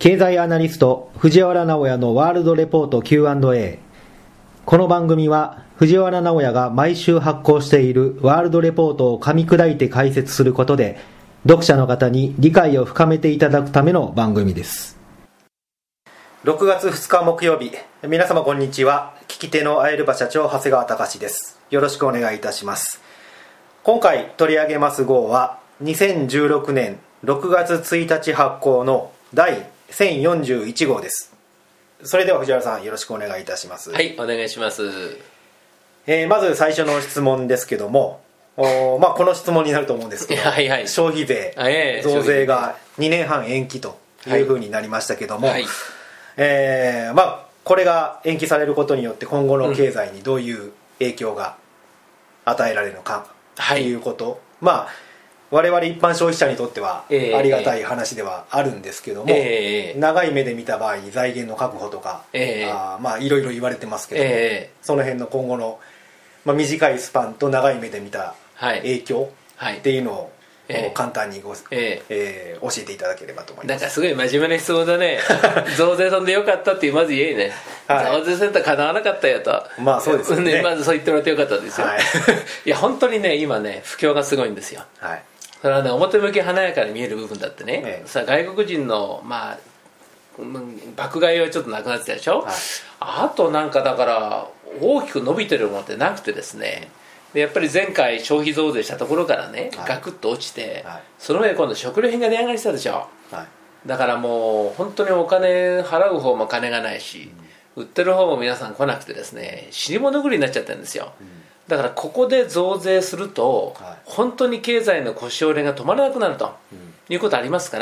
経済アナリスト藤原直哉のワールドレポート Q&A。 この番組は藤原直哉が毎週発行しているワールドレポートを噛み砕いて解説することで、読者の方に理解を深めていただくための番組です。6月2日木曜日、皆様こんにちは。聞き手のあえるば社長長谷川隆です。よろしくお願いいたします。今回取り上げます号は2016年6月1日発行の第1041号です。それでは藤原さん、よろしくお願いいたします。 はい、お願いします。 まず最初の質問ですけども、この質問になると思うんですけど、 はいはい、 消費税増税が2年半延期というふうになりましたけども、はい、これが延期されることによって今後の経済にどういう影響が与えられるのかということ、我々一般消費者にとってはありがたい話ではあるんですけども、長い目で見た場合に財源の確保とか、いろいろ言われてますけども、その辺の今後の、短いスパンと長い目で見た影響っていうのを簡単に教えていただければと思います。 なんかすごい真面目な質問だね。増税飛んでよかったってまず言えね、増税センター叶わなかったよと。 そうですね。 まずそう言ってもらってよかったですよ。いや本当にね、今ね不況がすごいんですよ。それはね、表向き華やかに見える部分だってね、外国人の爆買いはちょっとなくなってたでしょ、あとなんかだから大きく伸びてるものってなくてですね、でやっぱり前回消費増税したところからね、ガクッと落ちて、その上で今度食料品が値上がりしたでしょ、だからもう本当にお金払う方も金がないし、売ってる方も皆さん来なくてですね、死に物狂いになっちゃってるんですよ。だからここで増税すると、本当に経済の腰折れが止まらなくなるということありますから、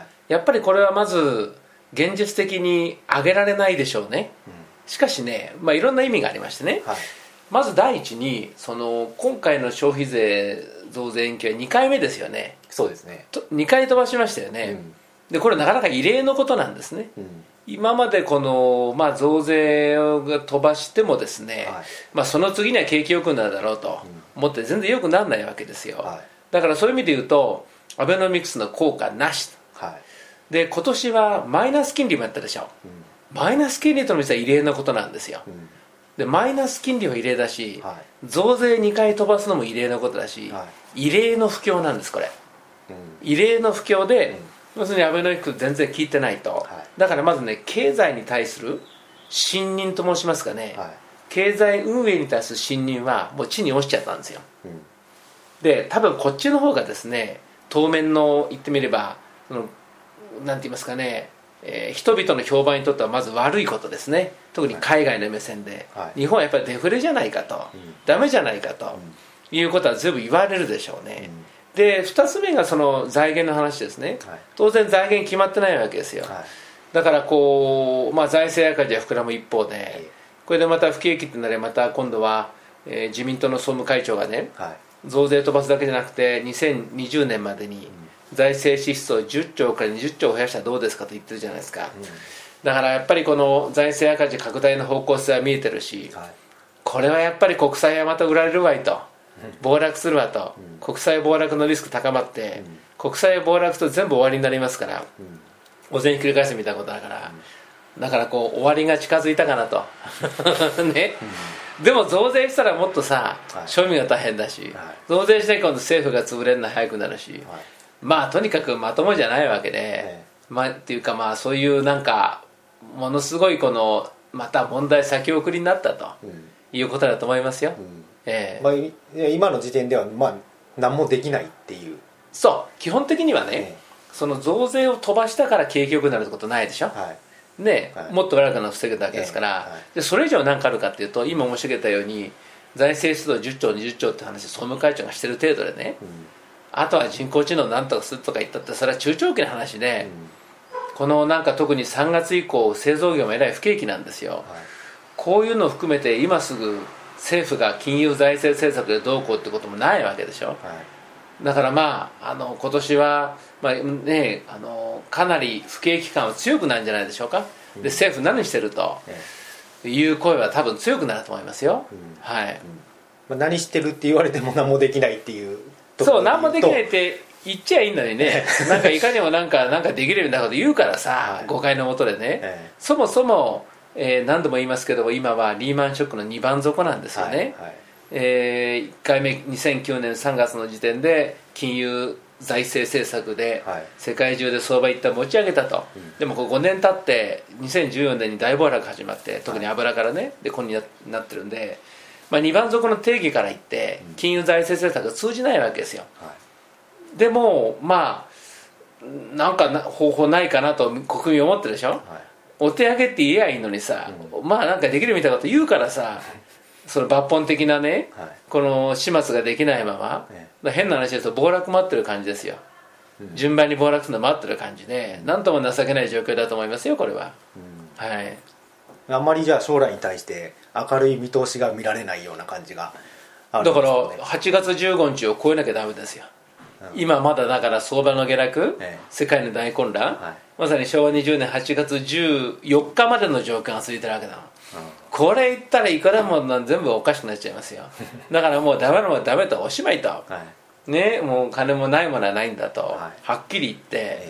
やっぱりこれはまず現実的に上げられないでしょうね。しかしね、いろんな意味がありましてね、まず第一に今回の消費税増税延期は2回目ですよね。 そうですね。 2回飛ばしましたよね、でこれなかなか異例のことなんですね、今までこの、増税が飛ばしてもですね、その次には景気良くなるだろうと思って全然良くならないわけですよ、だからそういう意味で言うとアベノミクスの効果なし、で今年はマイナス金利もやったでしょ、マイナス金利との実は異例なことなんですよ、でマイナス金利は異例だし、増税2回飛ばすのも異例なことだし、異例の不況なんですこれ、異例の不況で、要するにアベノミクス全然効いてないと、だからまずね、経済に対する信任と申しますかね、経済運営に対する信任はもう地に落ちちゃったんですよ、で多分こっちの方がですね、当面の言ってみればなんて言いますかね、人々の評判にとってはまず悪いことですね、特に海外の目線で、日本はやっぱりデフレじゃないかと、ダメじゃないかということは全部言われるでしょうね、で2つ目がその財源の話ですね、当然財源決まってないわけですよ、だから財政赤字は膨らむ一方で、これでまた不景気ってなればまた今度は、自民党の総務会長がね、増税飛ばすだけじゃなくて2020年までに財政支出を10兆から20兆増やしたらどうですかと言ってるじゃないですか、だからやっぱりこの財政赤字拡大の方向性は見えてるし、これはやっぱり国債はまた売られるわいと、暴落するわと、国債暴落のリスク高まって、国債暴落すると全部終わりになりますから、お膳ひっくり返すみたいなことだから、だから終わりが近づいたかなとね、でも増税したらもっとさ、庶民が大変だし、増税して今度政府が潰れるのは早くなるし、とにかくまともじゃないわけで、っていうかそういうなんかものすごいまた問題先送りになったということだと思いますよ、 今の時点では何もできないっていう。 そう基本的にはね、その増税を飛ばしたから景気良くなるってことないでしょ、もっと悪くなるのを防ぐだけですから、でそれ以上何かあるかっていうと、今申し上げたように財政出動10兆20兆って話、総務会長がしてる程度でね、あとは人工知能なんとかするとか言ったって、それは中長期の話で、このなんか特に3月以降製造業もえらい不景気なんですよ、こういうのを含めて今すぐ政府が金融財政政策でどうこうってこともないわけでしょ、だから今年は、かなり不景気感は強くなるんじゃないでしょうか、で政府何してるという声は多分強くなると思いますよ、 何してるって言われても何もできないっていうとそう何もできないって言っちゃいいんだよねなんかいかにもなんかできるようなこと言うからさ、はい、誤解のもとでね、そもそも、何度も言いますけども今はリーマンショックの2番底なんですよね、はいはい、1回目2009年3月の時点で金融財政政策で世界中で相場一旦持ち上げたと、はい、でもこう5年経って2014年に大暴落始まって特に油からねでここになってるんで、まあ、2番底の定義から言って金融財政政策が通じないわけですよ、はい、でもまあなんか方法ないかなと国民思ってるでしょ、はい、お手上げって言えばいいのにさ、まあなんかできるみたいなこと言うからさその抜本的なね、はい、この始末ができないまま、変な話ですと暴落待ってる感じですよ、順番に暴落するの待ってる感じで何とも情けない状況だと思いますよこれは、はい、 あんまりじゃあ将来に対して明るい見通しが見られないような感じがあるんですかね。だから8月15日を超えなきゃダメですよ、今まだだから相場の下落、世界の大混乱、はい、まさに昭和20年8月14日までの状況が続いてるわけだ、これ言ったらいくらも全部おかしくなっちゃいますよだからもうダメなもんダメとおしまいと、はいね、もう金もないものはないんだと、はい、はっきり言って、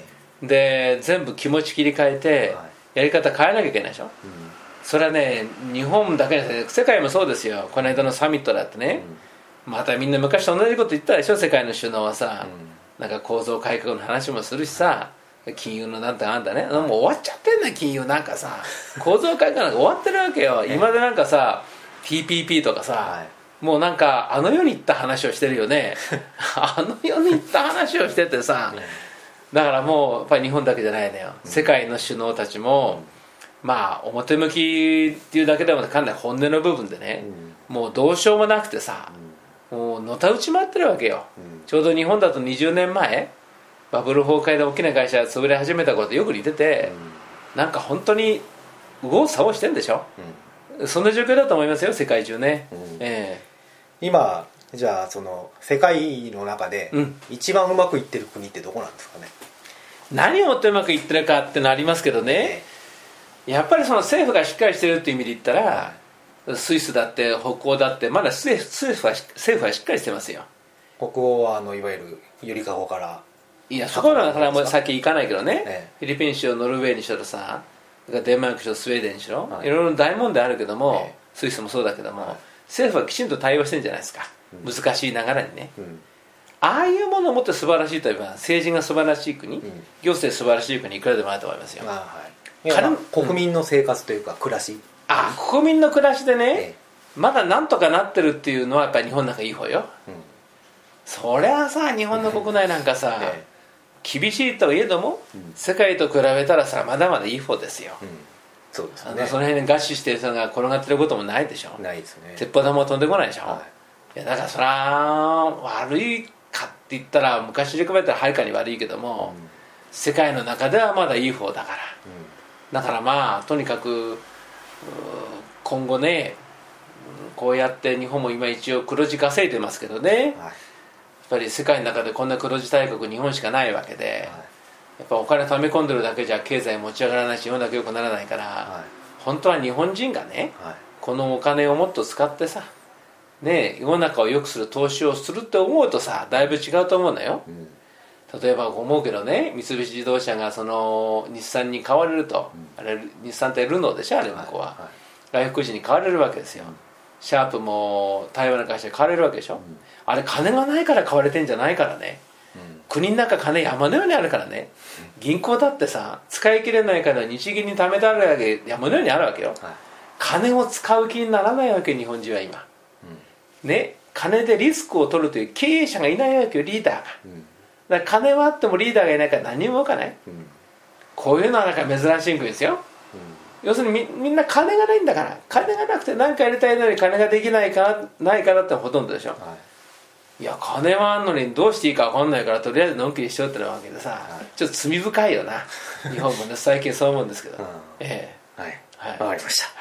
で全部気持ち切り替えて、やり方変えなきゃいけないでしょ、それはね日本だけじゃなくて世界もそうですよ。この間のサミットだってね、またみんな昔と同じこと言ったでしょ世界の首脳はさ、なんか構造改革の話もするしさ、金融のなんてあんだね、もう終わっちゃってんだ金融なんかさ構造改革なんか終わってるわけよ、今でなんかさ TPP とかさ、はい、もうなんかあの世に行った話をしてるよねあの世に行った話をしててさだからもうやっぱり日本だけじゃないのよ、世界の首脳たちも、まあ表向きっていうだけでもかなり本音の部分でね、もうどうしようもなくてさ、もうのたうち回ってるわけよ、ちょうど日本だと20年前バブル崩壊で大きな会社が潰れ始めたことよく似てて、なんか本当に右往左往してんでしょ、そんな状況だと思いますよ世界中ね、 今じゃあその世界の中で一番うまくいってる国ってどこなんですかね。 何をもってうまくいってるかってのありますけどね、やっぱりその政府がしっかりしてるっていう意味で言ったら、スイスだって北欧だってまだ政府はしっかりしてますよ。 北欧はいわゆるゆりかごからいやそこらからもう先行かないけどね、フィリピンにしろノルウェーにしろさ、デンマークにしろスウェーデンにしろ、いろいろ大問題あるけども、スイスもそうだけども、政府はきちんと対応してるんじゃないですか、難しいながらにね、ああいうものをもって素晴らしいといえば政治が素晴らしい国、行政素晴らしい国いくらでもあると思いますよ。 国民の生活というか暮らし、 国民の暮らしでね、まだなんとかなってるっていうのはやっぱり日本なんかいい方よ、そりゃさ日本の国内なんかさ、厳しいといえども、世界と比べたらさまだまだいい方ですよ、 そうですね。 その辺に餓死してる人が転がってることもないでしょ。 ないですね。 鉄砲玉も飛んでこないでしょ、いやだからそりゃ悪いかって言ったら昔に比べたらはるかに悪いけども、世界の中ではまだいい方だから、だからまあとにかく今後ねこうやって日本も今一応黒字稼いでますけどね、やっぱり世界の中でこんな黒字大国日本しかないわけで、やっぱお金貯め込んでるだけじゃ経済持ち上がらないし日本だけ良くならないから、本当は日本人がね、このお金をもっと使ってさね、世の中を良くする投資をするって思うとさだいぶ違うと思うんだよ、例えば思うけどね、三菱自動車がその日産に買われると、あれ日産ってルノーでしょあれ向こうは、外国人に買われるわけですよ、シャープも台湾の会社に買われるわけでしょ、あれ金がないから買われてんじゃないからね、国の中金山のようにあるからね、銀行だってさ使い切れないから日銀に貯めてあるわけ山のようにあるわけよ、金を使う気にならないわけ日本人は今、ね、金でリスクを取るという経営者がいないわけよリーダーが、だから金はあってもリーダーがいないから何も動かない、こういうのはなんか珍しい国ですよ、要するにみんな金がないんだから、金がなくて何かやりたいのに金ができないからないからってほとんどでしょ、いや金はあんのにどうしていいか分かんないからとりあえずのんきにしようってなわけでさ、ちょっと罪深いよな日本もね最近そう思うんですけど、 わかりました、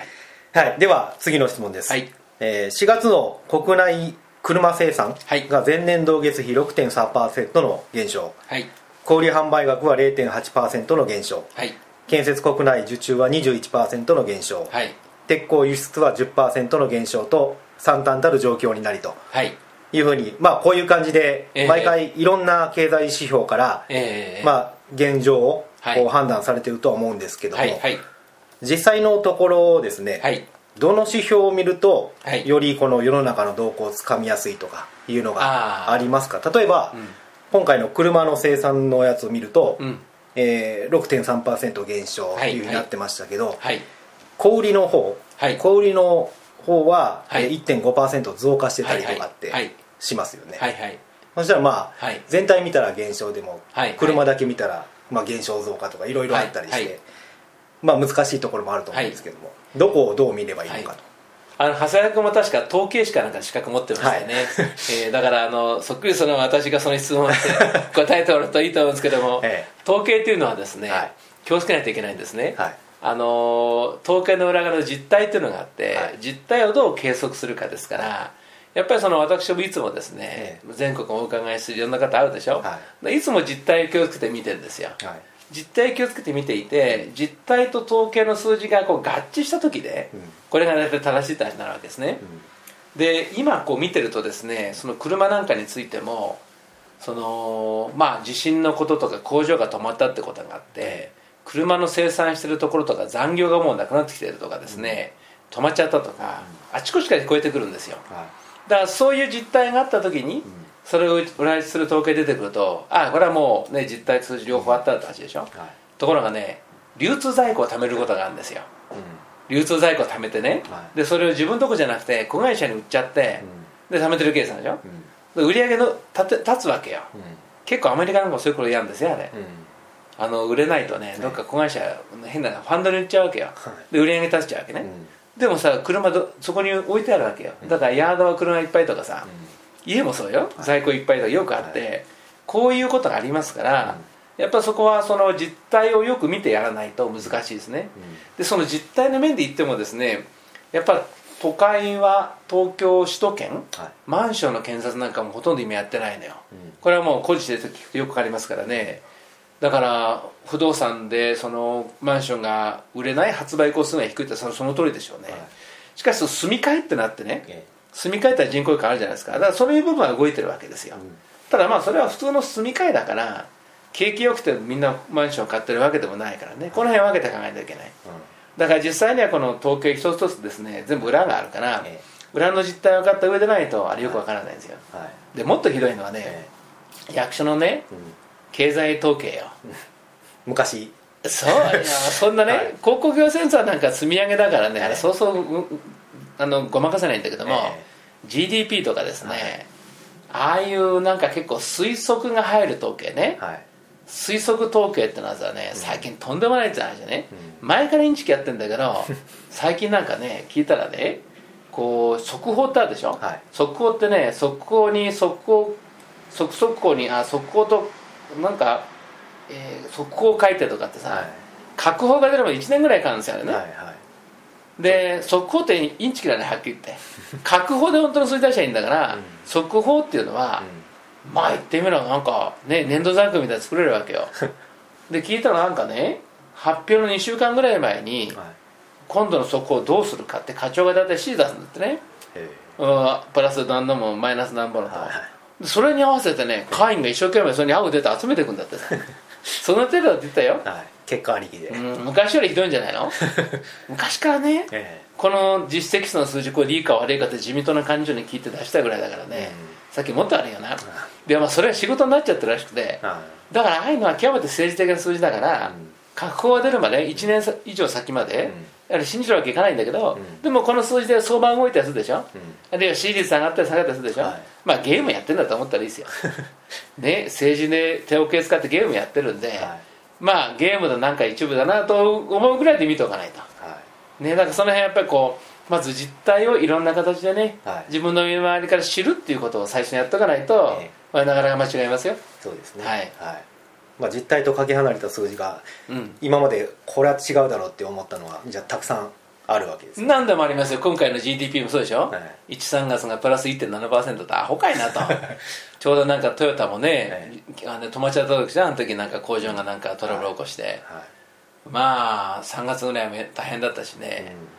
では次の質問です、4月の国内車生産が前年同月比 6.3% の減少、小売販売額は 0.8% の減少、建設国内受注は 21% の減少、鉄鋼輸出は 10% の減少と惨憺たる状況になりと、 いうふうに、まあ、こういう感じで毎回いろんな経済指標から、まあ、現状をこう判断されているとは思うんですけども、実際のところですね、どの指標を見るとよりこの世の中の動向をつかみやすいとかいうのがありますか？例えば、今回の車の生産のやつを見ると、6.3% 減少というふうになってましたけど、小売りの方は 1.5% 増加してたりとかってしますよね。そしたらまあ全体見たら減少でも車だけ見たらまあ減少増加とかいろいろあったりしてまあ難しいところもあると思うんですけども、どこをどう見ればいいのかと。 長谷川君も確か統計士かなんか資格持ってましたよね、だからそっくりその私がその質問を答えてもらうといいと思うんですけども、統計というのはですね、気をつけないといけないんですね、統計の裏側の実態というのがあって、実態をどう計測するかですから、やっぱり私もいつもですね、全国お伺いするいろんな方あるでしょ、いつも実態を気をつけて見てるんですよ、実態を気をつけて見ていて、実態と統計の数字がこう合致した時で、これが大体正しいって話になるわけですね、で今こう見てるとですね、その車なんかについてもまあ地震のこととか工場が止まったってことがあって、車の生産してるところとか残業がもうなくなってきてるとかですね、止まっちゃったとかあちこちから聞こえてくるんですよ、だからそういう実態があった時にそれを裏打ちする統計出てくると、これはもうね実態数字両方あったって話でしょ、ところがね、流通在庫を貯めることがあるんですよ、流通在庫を貯めてね、でそれを自分のとこじゃなくて子会社に売っちゃって、で貯めてるケースなんでしょ、で売り上げの立つわけよ、結構アメリカなんかもそういうことやるんですよあれ、売れないとね、どっか子会社変なファンドに売っちゃうわけよ、で売り上げ立っちゃうわけね、でもさ車そこに置いてあるわけよ、だからヤードは車いっぱいとかさ、家もそうよ、在庫いっぱいとかよくあって、こういうことがありますから、やっぱそこはその実態をよく見てやらないと難しいですね、でその実態の面で言ってもですね、やっぱ都会は東京首都圏、マンションの建設なんかもほとんど今やってないのよ、これはもう個人で聞くとよくわかりますからね、だから不動産でそのマンションが売れない、発売戸数が低いってその通りでしょうね、しかし住み替えってなってね、住み替えたら人口が変わるじゃないですか、だからそういう部分は動いてるわけですよ、ただまあそれは普通の住み替えだから、景気よくてみんなマンションを買ってるわけでもないからね、この辺分けて考えないといけない、だから実際にはこの統計一つ一つですね、全部裏があるから、裏の実態を分かった上でないとあれよく分からないんですよ、でもっとひどいのはね、役所のね、経済統計よ、 昔そういやそんなね、広告業センサーなんか積み上げだからね、あれそうそうごまかせないんだけども、GDP とかですね、ああいうなんか結構推測が入る統計ね、推測統計ってのはさね、最近とんでもないって話でね、前からインチキやってんだけど最近なんかね聞いたらね、こう速報ってあるでしょ、速報ってね、速報となんか、速報を書いてとかってさ、確報が出るまで1年ぐらいかかるんですよね、で速報ってインチキだね、はっきり言って確報で本当の数字出しゃいいんだから、速報っていうのは、まあ言ってみればなんかね、年度在庫みたいに作れるわけよで聞いたらなんかね、発表の2週間ぐらい前に、今度の速報をどうするかって課長が大体指示出すんだってね、プラス何度もマイナス何本のと、それに合わせてね、会員が一生懸命それに合うデータ集めていくんだってさその程度だって言ったよ、 結果ありきで、 昔よりひどいんじゃないの昔からね、この実績数の数字、これでいいか悪いかって自民党の幹事長に聞いて出したぐらいだからね、さっきもっとあるよな、でまあそれは仕事になっちゃってるらしくて、だからああいうのは極めて政治的な数字だから、確報が出るまで1年以上先まで、やはり信じるわけいかないんだけど、でもこの数字で相場動いたりするでしょ、あるいは支持率上がったり下がったりするでしょ、まあゲームやってんだと思ったらいいですよね、政治で手を使ってゲームやってるんで、まあゲームのなんか一部だなと思うぐらいで見ておかないと、ね、だからその辺やっぱりこうまず実態をいろんな形でね、自分の身の回りから知るっていうことを最初にやっとかないと、なかなか間違いますよ。 そうですね、まあ、実態とかけ離れた数字が、今までこれは違うだろうって思ったのはじゃあたくさんあるわけです、 何でもありますよ。今回の GDP もそうでしょ、1、3月がプラス 1.7% ってアホかいなとちょうどなんかトヨタもね、止まっちゃった時じゃん、あの時なんか工場がなんかトラブル起こして、まあ3月ぐらいは大変だったしね、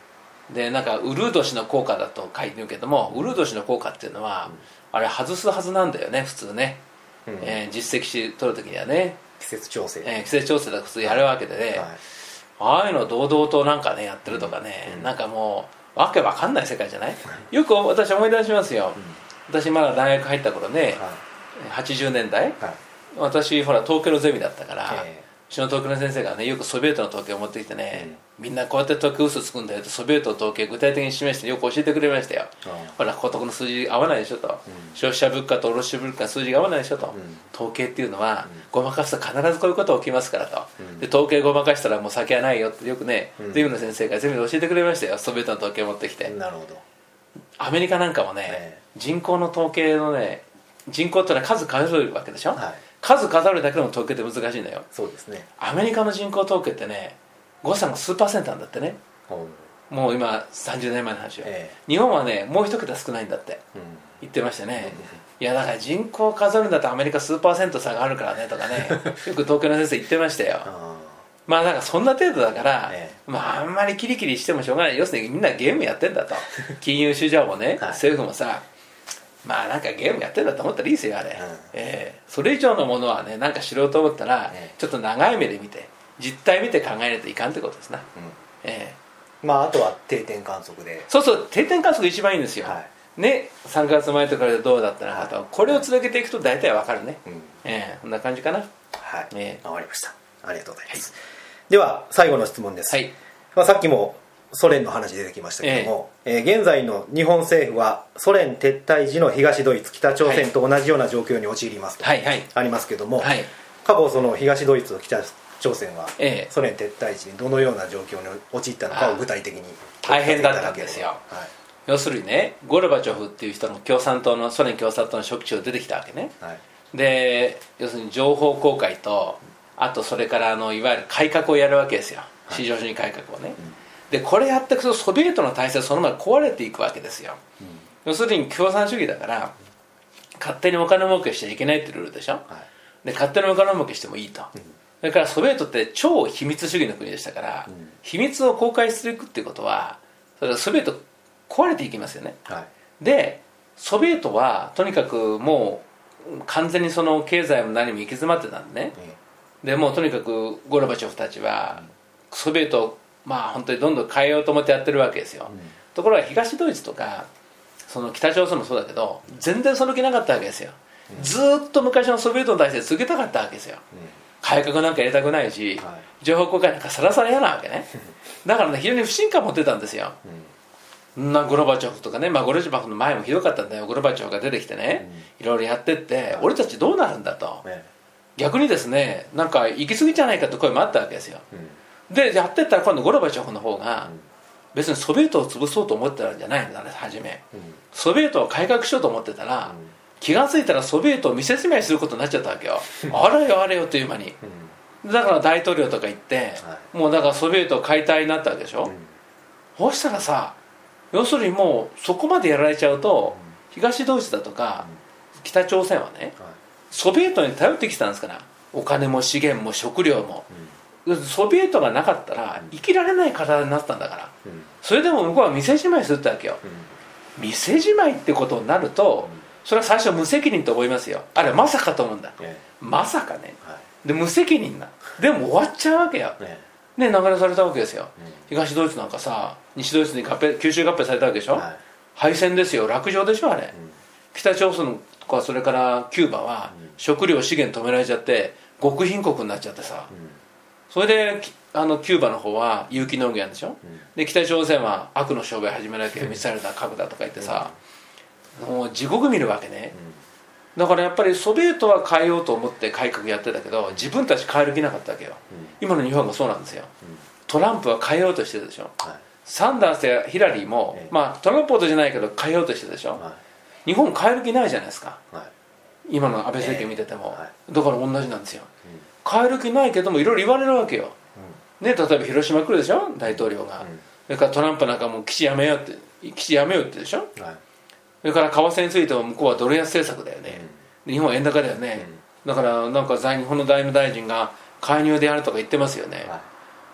でなんかウルー年の効果だと書いてるけども、ウルー年の効果っていうのは、あれ外すはずなんだよね普通ね、実績取るときにはね、 季節調整、 季節調整だと普通やるわけでね、ああいうの堂々となんかねやってるとかね、なんかもうわけわかんない世界じゃない。よく私思い出しますよ、私まだ大学入った頃ね、80年代、私ほら統計のゼミだったから、うちの統計の先生がねよくソビエトの統計を持ってきてね、みんなこうやって統計嘘つくんだよとソビエトの統計具体的に示してよく教えてくれましたよ。ほらここの数字合わないでしょと、消費者物価と卸物価の数字が合わないでしょと、統計っていうのはごまかすと必ずこういうこと起きますからと、で統計ごまかしたらもう先はないよってよくね、ゼミの先生がゼミで教えてくれましたよ、ソビエトの統計を持ってきて。 なるほど。 アメリカなんかもね、人口の統計のね、人口ってのは数数えるわけでしょ、数数えるだけでも統計って難しいんだよ。 そうですね。 アメリカの人口統計ってね誤差が数パーセントなんだってね、もう今30年前の話よ、日本はねもう一桁少ないんだって言ってましたね、いやだから人口を数えるんだったらアメリカ数パーセント差があるからねとかねよく統計の先生言ってましたよ。まあだからそんな程度だから、まああんまりキリキリしてもしょうがない。要するにみんなゲームやってんだと金融市場もね、政府もさ、まあなんかゲームやってんだと思ったらいいですよあれ、それ以上のものはねなんか知ろうと思ったら、ちょっと長い目で見て実態見て考えないといかんってことですな、 まああとは定点観測で、 そうそう定点観測一番いいんですよ、ね、3ヶ月前とかでどうだったのかと、これを続けていくと大体わかるね、こんな感じかな。 はい、わかりました。ありがとうございます、では最後の質問です、さっきもソ連の話出てきましたけども、現在の日本政府はソ連撤退時の東ドイツ北朝鮮と同じような状況に陥りますとありますけども、過去その東ドイツと北朝鮮はソ連撤退時にどのような状況に陥ったのかを具体的に大変だったんですよ、要するにねゴルバチョフっていう人の共産党のソ連共産党の職長出てきたわけね、で要するに情報公開とあとそれからいわゆる改革をやるわけですよ、市場主義改革をね、でこれやっていくとソビエトの体制そのまま壊れていくわけですよ、要するに共産主義だから勝手にお金儲けしちゃいけないってルールでしょ、で勝手にお金儲けしてもいいと、それからソビエトって超秘密主義の国でしたから、秘密を公開していくっていうことはそれはソビエト壊れていきますよね、でソビエトはとにかくもう完全にその経済も何も行き詰まってたんでね、でもうとにかくゴルバチョフたちはソビエトをまあ本当にどんどん変えようと思ってやってるわけですよ、ところが東ドイツとかその北朝鮮もそうだけど全然その気なかったわけですよ、ずっと昔のソビエトの体制続けたかったわけですよ、改革なんかやりたくないし、情報公開なんかさらさら嫌なわけねだからね非常に不信感を持ってたんですよ、ゴルバチョフとかね、ゴルバチョフの前もひどかったんだよ、ゴルバチョフが出てきてね、いろいろやってって俺たちどうなるんだと、逆にですねなんか行き過ぎじゃないかって声もあったわけですよ、でやってったら今度ゴルバチョフの方が別にソビエトを潰そうと思ってたんじゃないんだね初め、ソビエトを改革しようと思ってたら、気が付いたらソビエトを見せしめいすることになっちゃったわけよあれよあれよという間に、だから大統領とか行って、もうだからソビエト解体になったわけでしょ、そうしたらさ要するにもうそこまでやられちゃうと、東ドイツだとか北朝鮮はね、ソビエトに頼ってきたんですから、お金も資源も食料も、ソビエトがなかったら生きられない体になったんだから、それでも向こうは見せしまいするってわけよ、見せじまいってことになると、それは最初無責任と思いますよ、あれまさかと思うんだ、まさかね、で無責任な、でも終わっちゃうわけよ、ね、流れされたわけですよ、東ドイツなんかさ西ドイツに吸収合併されたわけでしょ、敗戦ですよ、落城でしょあれ、北朝鮮とかそれからキューバは食料資源止められちゃって極貧国になっちゃってさ、それでキューバの方は有機農業やるんでしょ、で北朝鮮は悪の商売始めなきゃミサイルだ核だとか言ってさ、もう地獄見るわけね、だからやっぱりソビエトは変えようと思って改革やってたけど自分たち変える気なかったわけよ、今の日本がそうなんですよ、トランプは変えようとしてるでしょ、サンダースやヒラリーも、トランプほどじゃないけど変えようとしてるでしょ、日本変える気ないじゃないですか、今の安倍政権見てても、だから同じなんですよ、変える気ないけどもいろいろ言われるわけよ、ね、例えば広島来るでしょ大統領が、それからトランプなんかも基地やめようってでしょ、それから為替については向こうはドル安政策だよね、日本は円高だよね、だからなんか日本の財務大臣が介入であるとか言ってますよね、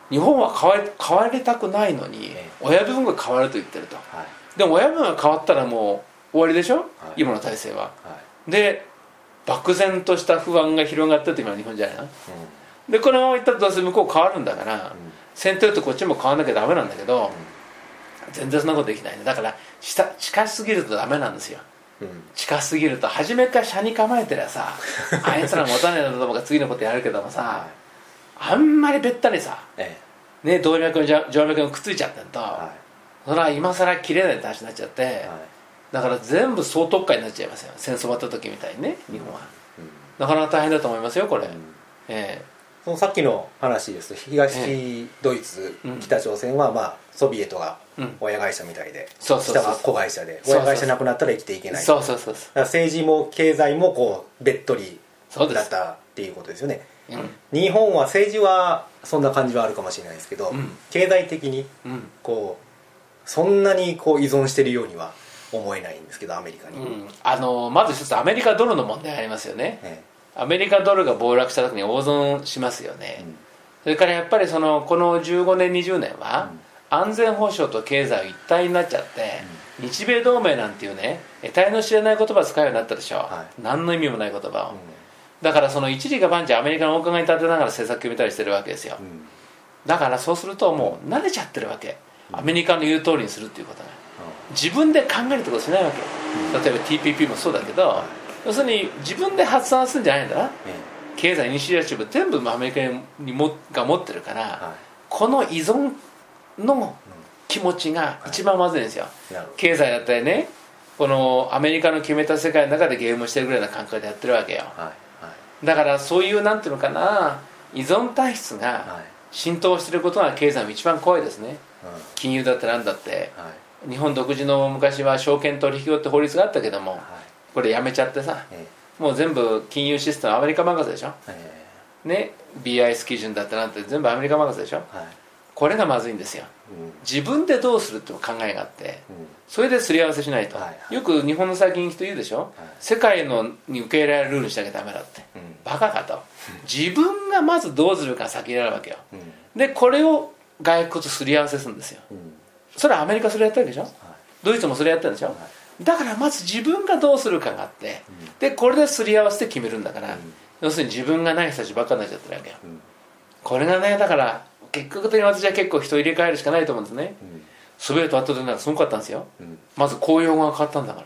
日本は変わりたくないのに、親分が変わると言ってると、でも親分が変わったらもう終わりでしょ、今の体制は、で漠然とした不安が広がってるって今の日本じゃないの、でこのままいったらどうせ向こう変わるんだから、先頭とこっちも変わんなきゃダメなんだけど、全然そんなことできないね。だから近すぎるとダメなんですよ、近すぎると初めから車に構えてりゃさあいつら持たねえだろうが次のことやるけどもさ、あんまりべったりさ、ね、動脈の静脈がくっついちゃってんと、それは今更切れないって話になっちゃって、だから全部総特化になっちゃいますよ、戦争終わった時みたいにね、日本は、なかなか大変だと思いますよこれ、 そのさっきの話ですと、東ドイツ、北朝鮮はまあソビエトが親会社みたいで、下は子会社で、親会社なくなったら生きていけない、 そうだから政治も経済もこうべっとりだったっていうことですよね。日本は政治はそんな感じはあるかもしれないですけど、経済的にこうそんなにこう依存してるようには思えないんですけど、アメリカに、 まず一つアメリカドルの問題ありますよね、アメリカドルが暴落した時に大損しますよね、それからやっぱりこの15年20年は、安全保障と経済が一体になっちゃって、日米同盟なんていうね得体の知れない言葉を使うようになったでしょ、何の意味もない言葉を、だから一時が万事アメリカのお伺いに立てながら政策決めたりしてるわけですよ、だからそうするともう慣れちゃってるわけ、アメリカの言う通りにするっていうことが、自分で考えるってことしないわけ、例えば TPP もそうだけど、要するに自分で発案するんじゃないんだな、経済イニシアチブ全部アメリカが持ってるから、この依存の気持ちが一番まずいんですよ、経済だったりね、このアメリカの決めた世界の中でゲームしてるぐらいな感覚でやってるわけよ、だからそういうなんていうのかな、依存体質が浸透してることが経済の一番怖いですね、金融だってなんだって、日本独自の昔は証券取引法って法律があったけども、これやめちゃってさ、もう全部金融システムアメリカ任せでしょ、ね、BIS 基準だってなんて全部アメリカ任せでしょ、これがまずいんですよ、自分でどうするって考えがあって、それですり合わせしないと、よく日本の最近人言うでしょ、世界に受け入れられるルールにしなきゃダメだって、バカかと、自分がまずどうするか先にやるわけよ、でこれを外国とすり合わせするんですよ、それはアメリカそれやってるわけでしょ、ドイツもそれやってるんでしょ、だからまず自分がどうするかがあって、でこれですり合わせて決めるんだから、要するに自分がない人たちばっかりになっちゃってるわけよ、これがね、だから結局的に私は結構人を入れ替えるしかないと思うんですね、ソビエトあった時なんかすごかったんですよ、まず公用語が変わったんだから、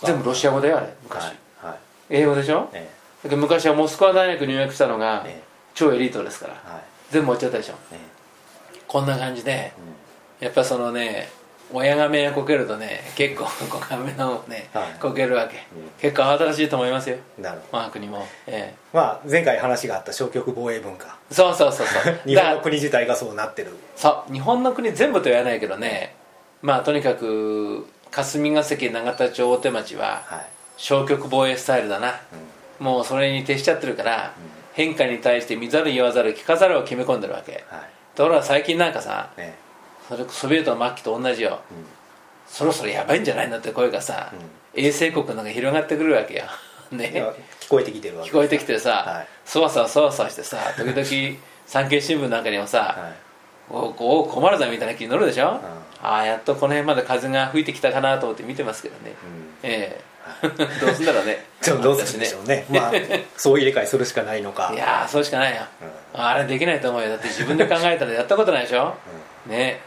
全部ロシア語だよあれ昔、英語でしょ、だけど昔はモスクワ大学入学したのが超エリートですから、全部終わっちゃったでしょ、こんな感じで、やっぱ親が迷惑こけるとね、結構子が目のね、こけるわけ、結構慌ただしいと思いますよ、我が国も、 前回話があった消極防衛文化、 そう日本の国自体がそうなってる、 そう日本の国全部とは言わないけどね、とにかく霞が関永田町大手町は消極防衛スタイルだな、もうそれに徹しちゃってるから、変化に対して見ざる言わざる聞かざるを決め込んでるわけ、ところが最近なんかさ、それソビエトの末期と同じよ、そろそろやばいんじゃないのって声がさ、衛星国の中に広がってくるわけよね、 聞こえてきてるわけ、 聞こえてきてさ、そわそわしてさ、時々産経新聞なんかにもさ、お困るぞみたいな気に乗るでしょ、やっとこの辺まで風が吹いてきたかなと思って見てますけどね、どうすんだろうねどうするんでしょうね、そう入れ替えするしかないのか、 いやそうしかないよ、あれできないと思うよ、だって自分で考えたらやったことないでしょ、ね、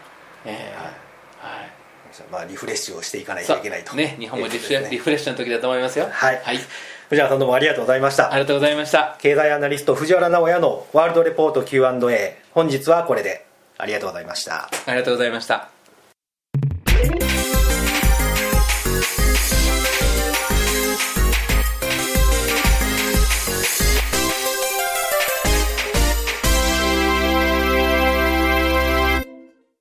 リフレッシュをしていかないといけないと、 日本もリフレッシュの時だと思いますよ。 藤原さんどうもありがとうございました。 ありがとうございました。 経済アナリスト藤原直哉のワールドレポート Q&A、 本日はこれで。ありがとうございました。 ありがとうございました。